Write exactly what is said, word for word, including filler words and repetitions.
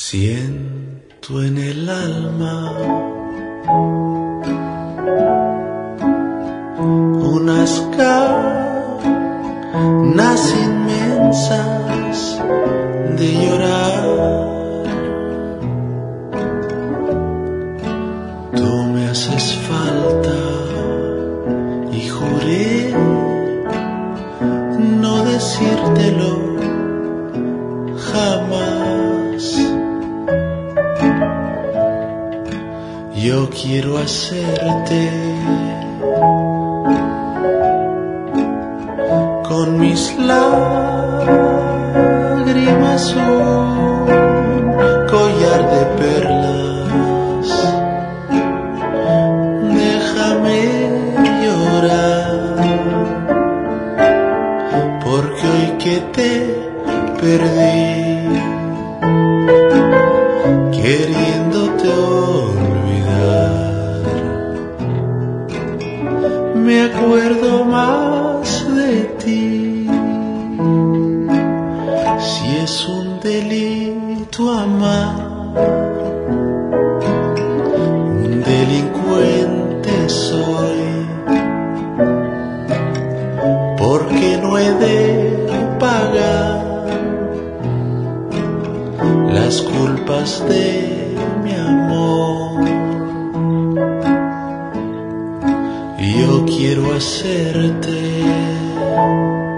Siento en el alma unas ganas inmensas de llorar. Tú me haces falta y juré no decírtelo jamás. Yo quiero hacerte con mis lágrimas un collar de perlas. Déjame llorar, porque hoy que te perdí, queriéndote olvidar, me acuerdo más de ti. Si es un delito amar, un delincuente soy, porque no he de pagar las culpas de mi amor. Yo quiero hacerte